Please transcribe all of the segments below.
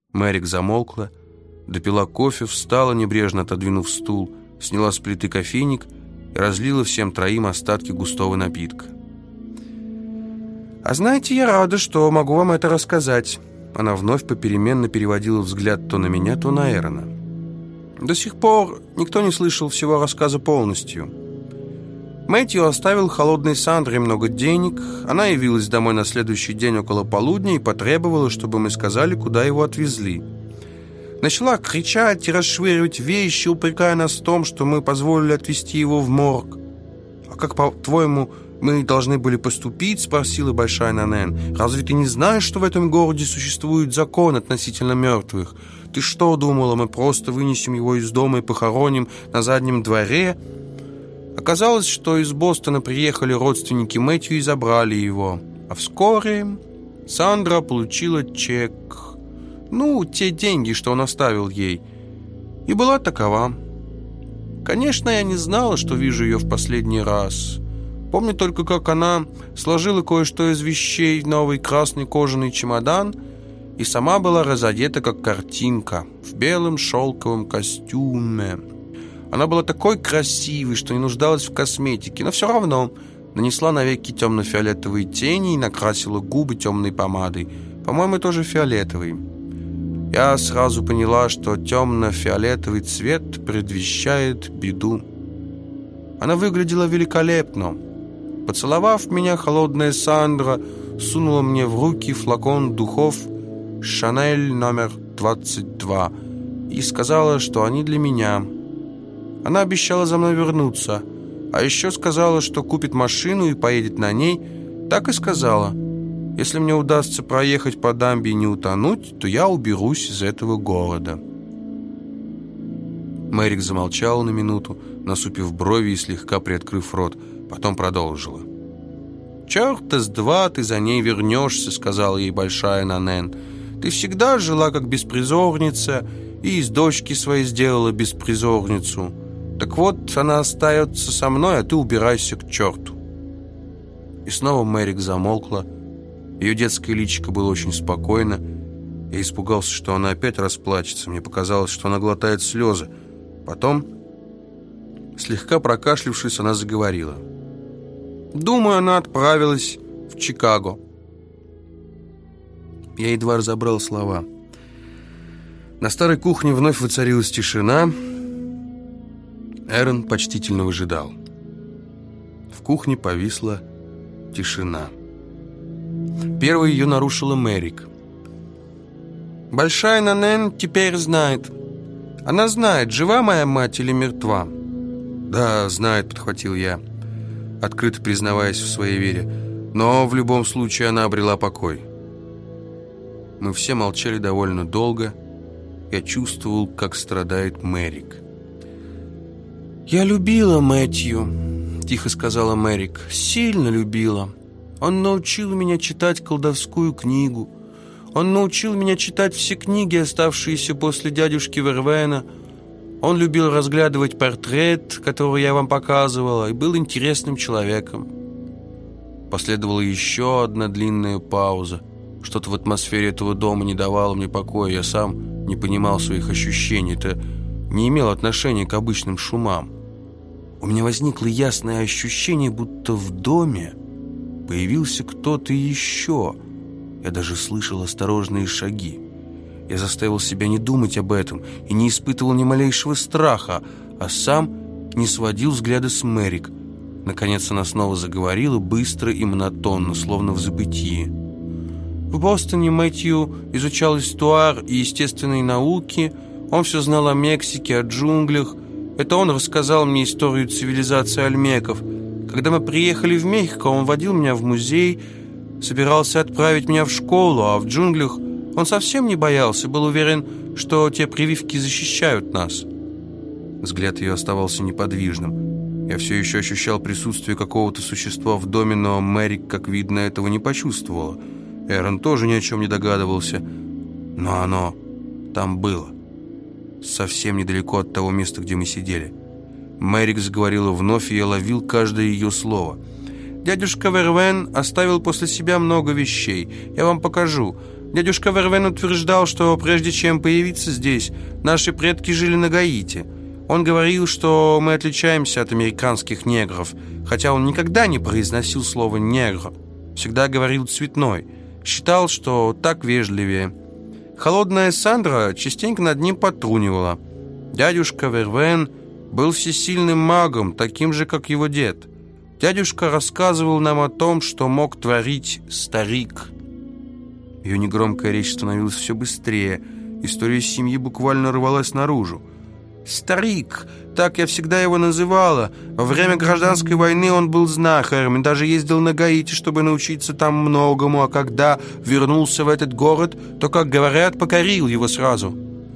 Мэрик замолкла, допила кофе, встала, небрежно отодвинув стул, сняла с плиты кофейник и разлила всем троим остатки густого напитка. «А знаете, я рада, что могу вам это рассказать». Она вновь попеременно переводила взгляд то на меня, то на Эрона. «До сих пор никто не слышал всего рассказа полностью. Мэтью оставил холодной Сандре много денег. Она явилась домой на следующий день около полудня и потребовала, чтобы мы сказали, куда его отвезли. Начала кричать и расшвыривать вещи, упрекая нас в том, что мы позволили отвезти его в морг. «А как, по-твоему, мы должны были поступить?» — спросила Большая Нанен. «Разве ты не знаешь, что в этом городе существует закон относительно мертвых? Ты что думала, мы просто вынесем его из дома и похороним на заднем дворе?» Оказалось, что из Бостона приехали родственники Мэтью и забрали его. А вскоре Сандра получила чек. Ну, те деньги, что он оставил ей. И была такова. Конечно, я не знала, что вижу ее в последний раз. Помню только, как она сложила кое-что из вещей в новый красный кожаный чемодан и сама была разодета, как картинка, в белом шелковом костюме. Она была такой красивой, что не нуждалась в косметике, но все равно нанесла на веки темно-фиолетовые тени и накрасила губы темной помадой, по-моему, тоже фиолетовой. Я сразу поняла, что темно-фиолетовый цвет предвещает беду. Она выглядела великолепно. Поцеловав меня, холодная Сандра сунула мне в руки флакон духов «Шанель номер 22» и сказала, что они для меня. Она обещала за мной вернуться, а еще сказала, что купит машину и поедет на ней. Так и сказала. Если мне удастся проехать по дамбе и не утонуть, то я уберусь из этого города. Мэрик замолчала на минуту, насупив брови и слегка приоткрыв рот. Потом продолжила. «Черта с два ты за ней вернешься», — сказала ей Большая Нанен. «Ты всегда жила как беспризорница и из дочки своей сделала беспризорницу. Так вот, она остается со мной, а ты убирайся к черту». И снова Мэрик замолкла. Ее детское личико было очень спокойно. Я испугался, что она опять расплачется. Мне показалось, что она глотает слезы. Потом, слегка прокашлявшись, она заговорила. «Думаю, она отправилась в Чикаго». Я едва разобрал слова. На старой кухне вновь воцарилась тишина. Эрон почтительно выжидал. В кухне повисла тишина. Первой ее нарушила Мэрик. «Большая Нанен теперь знает. Она знает, жива моя мать или мертва». «Да, знает», — подхватил я, открыто признаваясь в своей вере. «Но в любом случае она обрела покой». Мы все молчали довольно долго. Я чувствовал, как страдает Мэрик. «Я любила Мэтью», — тихо сказала Мэрик. «Сильно любила. Он научил меня читать колдовскую книгу. Он научил меня читать все книги, оставшиеся после дядюшки Вервена. Он любил разглядывать портрет, который я вам показывала, и был интересным человеком». Последовала еще одна длинная пауза. Что-то в атмосфере этого дома не давало мне покоя. Я сам не понимал своих ощущений. Это не имело отношения к обычным шумам. У меня возникло ясное ощущение, будто в доме появился кто-то еще. Я даже слышал осторожные шаги. Я заставил себя не думать об этом и не испытывал ни малейшего страха, а сам не сводил взгляда с Мэрик. Наконец она снова заговорила, быстро и монотонно, словно в забытии. «В Бостоне Мэтью изучал историю и естественные науки. Он все знал о Мексике, о джунглях. Это он рассказал мне историю цивилизации ольмеков. Когда мы приехали в Мехико, он водил меня в музей, собирался отправить меня в школу, а в джунглях он совсем не боялся, был уверен, что те прививки защищают нас». Взгляд ее оставался неподвижным. Я все еще ощущал присутствие какого-то существа в доме, но Мэрик, как видно, этого не почувствовала. Эрон тоже ни о чем не догадывался. Но оно там было. Совсем недалеко от того места, где мы сидели. Мэрик заговорила вновь, и я ловил каждое ее слово. «Дядюшка Вервен оставил после себя много вещей. Я вам покажу. Дядюшка Вервен утверждал, что прежде чем появиться здесь, наши предки жили на Гаити. Он говорил, что мы отличаемся от американских негров, хотя он никогда не произносил слово «негр», всегда говорил «цветной». Считал, что так вежливее. Холодная Сандра частенько над ним потрунивала. Дядюшка Вервен был всесильным магом, таким же, как его дед. Дядюшка рассказывал нам о том, что мог творить старик. Ее негромкая речь становилась все быстрее. История семьи буквально рвалась наружу. «Старик, так я всегда его называла. Во время гражданской войны он был знахарем и даже ездил на Гаити, чтобы научиться там многому, а когда вернулся в этот город, то, как говорят, покорил его сразу».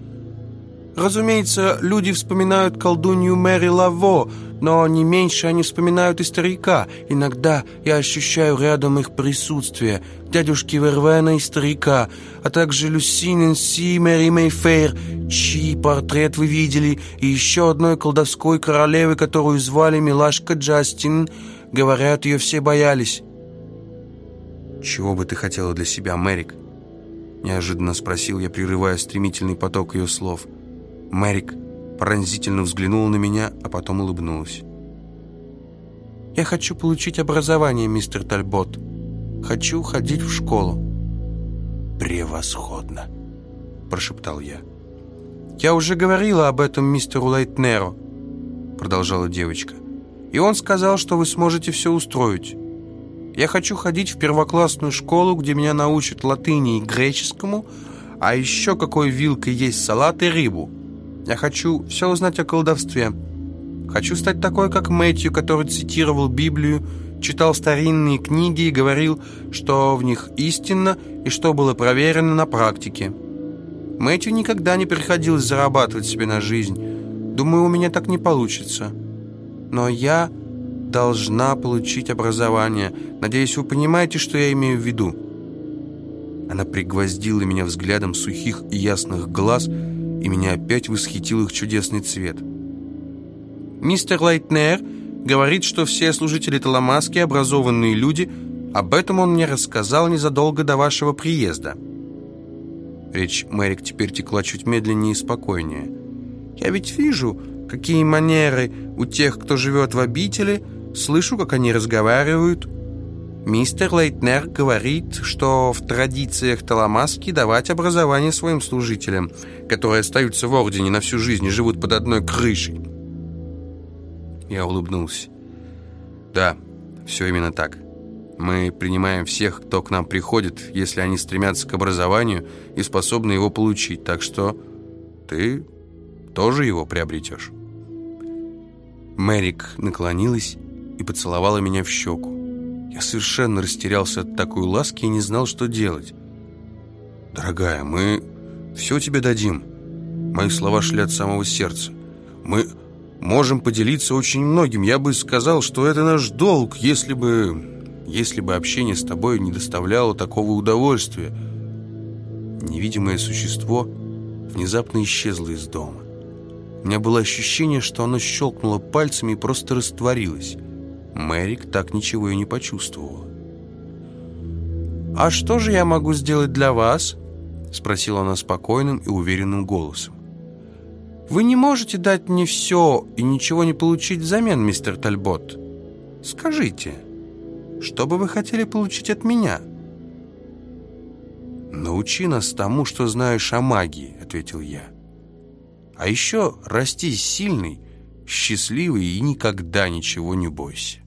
Разумеется, люди вспоминают колдунью Мэри Лаво, но не меньше они вспоминают и старика. Иногда я ощущаю рядом их присутствие, дядюшки Вервена и старика, а также Люси Нэнси Мэри Мэйфэр, чьи портрет вы видели, и еще одной колдовской королевы, которую звали Милашка Джастин. Говорят, ее все боялись. «Чего бы ты хотела для себя, Мэрик?» Неожиданно спросил я, прерывая стремительный поток ее слов. Мэрик пронзительно взглянула на меня, а потом улыбнулась. «Я хочу получить образование, мистер Тальбот. Хочу ходить в школу». «Превосходно!» – прошептал я. «Я уже говорила об этом мистеру Лейтнеру», – продолжала девочка. «И он сказал, что вы сможете все устроить. Я хочу ходить в первоклассную школу, где меня научат латыни и греческому, а еще какой вилкой есть салат и рыбу. Я хочу все узнать о колдовстве. Хочу стать такой, как Мэтью, который цитировал Библию, читал старинные книги и говорил, что в них истинно и что было проверено на практике. Мэтью никогда не приходилось зарабатывать себе на жизнь. Думаю, у меня так не получится. Но я должна получить образование. Надеюсь, вы понимаете, что я имею в виду». Она пригвоздила меня взглядом сухих и ясных глаз, и меня опять восхитил их чудесный цвет. «Мистер Лейтнер говорит, что все служители Таламаски образованные люди. Об этом он мне рассказал незадолго до вашего приезда». Речь Мэрик теперь текла чуть медленнее и спокойнее. «Я ведь вижу, какие манеры у тех, кто живет в обители, слышу, как они разговаривают. Мистер Лейтнер говорит, что в традициях Таламаски давать образование своим служителям, которые остаются в ордене на всю жизнь и живут под одной крышей». Я улыбнулся. «Да, все именно так. Мы принимаем всех, кто к нам приходит, если они стремятся к образованию и способны его получить, так что ты тоже его приобретешь». Мэрик наклонилась и поцеловала меня в щеку. Я совершенно растерялся от такой ласки и не знал, что делать. «Дорогая, мы все тебе дадим». Мои слова шли от самого сердца. «Мы можем поделиться очень многим. Я бы сказал, что это наш долг, если бы общение с тобой не доставляло такого удовольствия». Невидимое существо внезапно исчезло из дома. У меня было ощущение, что оно щелкнуло пальцами и просто растворилось. Мэрик так ничего и не почувствовала. «А что же я могу сделать для вас?» — спросила она спокойным и уверенным голосом. «Вы не можете дать мне все и ничего не получить взамен, мистер Тальбот. Скажите, что бы вы хотели получить от меня?» «Научи нас тому, что знаешь о магии», — ответил я. «А еще расти сильный, счастливый и никогда ничего не бойся».